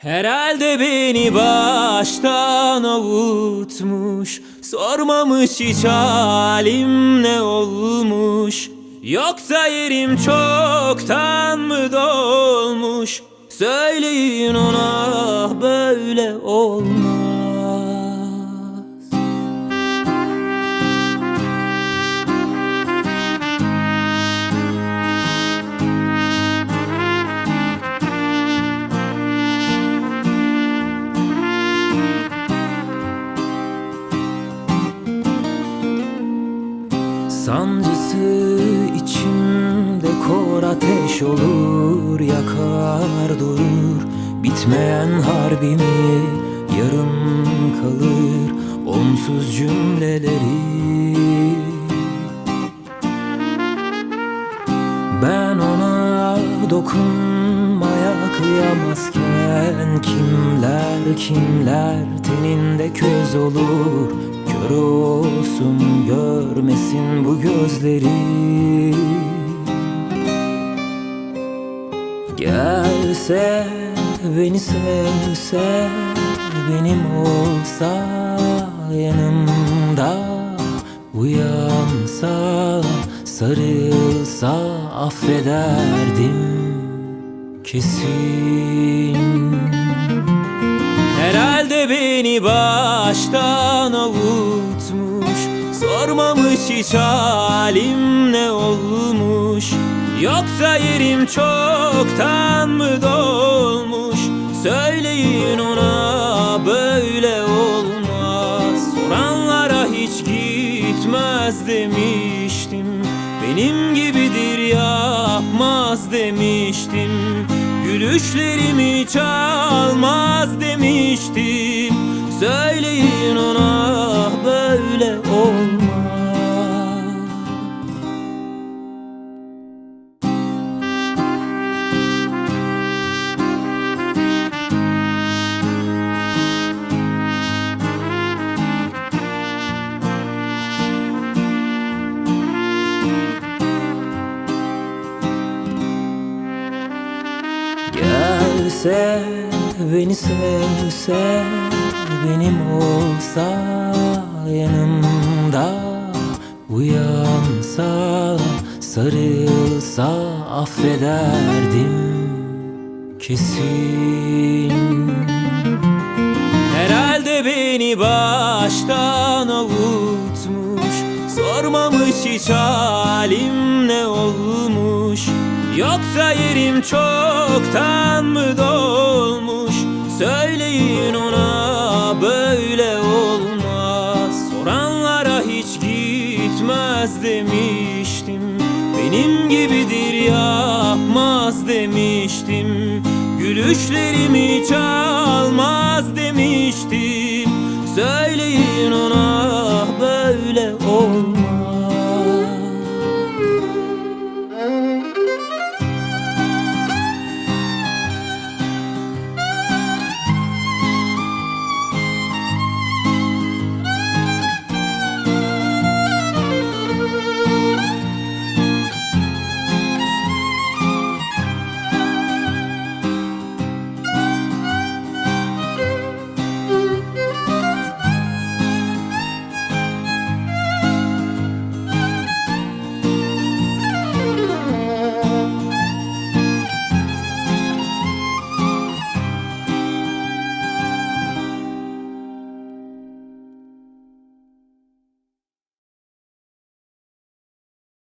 Herhalde beni baştan avutmuş, sormamış hiç halim ne olmuş. Yoksa yerim çoktan mı dolmuş? Söyleyin ona böyle olmaz. Sancısı içimde kor ateş olur, yakar durur. Bitmeyen harbimi yarım kalır onsuz cümleleri. Ben ona dokunmaya kıyamazken kimler kimler teninde köz olur. Kör olsun görmesin bu gözleri. Gelse beni sevse, benim olsa yanımda, uyansa sarılsa affederdim kesin. Herhalde beni baştan avutmuş, sormamış hiç halim ne olmuş. Yoksa yerim çoktan mı dolmuş? Söyleyin ona böyle olmaz. Soranlara hiç gitmez demiştim. Benim gibidir yapmaz demiştim. Gülüşlerimi çalmaz demiştim. Söyleyin ona böyle olmaz. Gelse beni sevse, benim olsa yanımda, uyansa sarılsa affederdim kesin. Herhalde beni baştan avutmuş, sormamış hiç halim ne olmuş. Yoksa yerim çoktan mı dolmuş? Söyleyin ona böyle olmaz. Soranlara hiç gitmez demiştim. Benim gibidir yapmaz demiştim. Gülüşlerimi çalmaz demiştim. Söyleyin ona böyle olmaz.